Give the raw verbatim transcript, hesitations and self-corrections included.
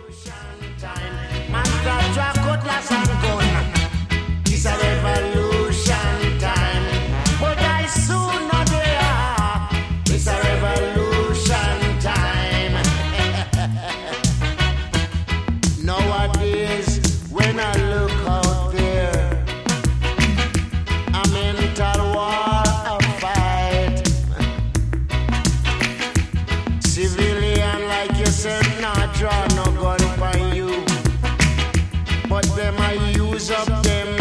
Man start drop cutlass and gun. It's a revolution time. But I soon know they are. It's a revolution time. Nowadays, when I look out there, a mental war of fight. Civilian like you said, not draw no gun for you. But them I use up them